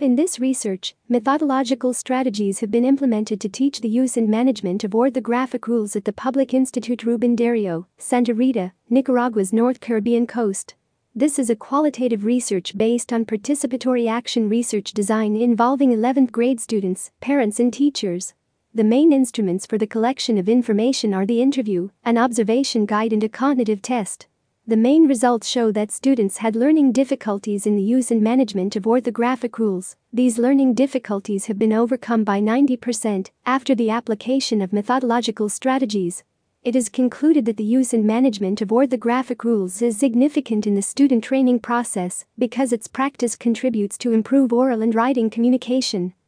In this research, methodological strategies have been implemented to teach the use and management of orthographic rules at the Public Institute Rubén Darío, Santa Rita, Nicaragua's North Caribbean coast. This is a qualitative research based on participatory action research design involving 11th grade students, parents, and teachers. The main instruments for the collection of information are the interview, an observation guide, and a cognitive test. The main results show that students had learning difficulties in the use and management of orthographic rules. These learning difficulties have been overcome by 90% after the application of methodological strategies. It is concluded that the use and management of orthographic rules is significant in the student training process because its practice contributes to improve oral and writing communication.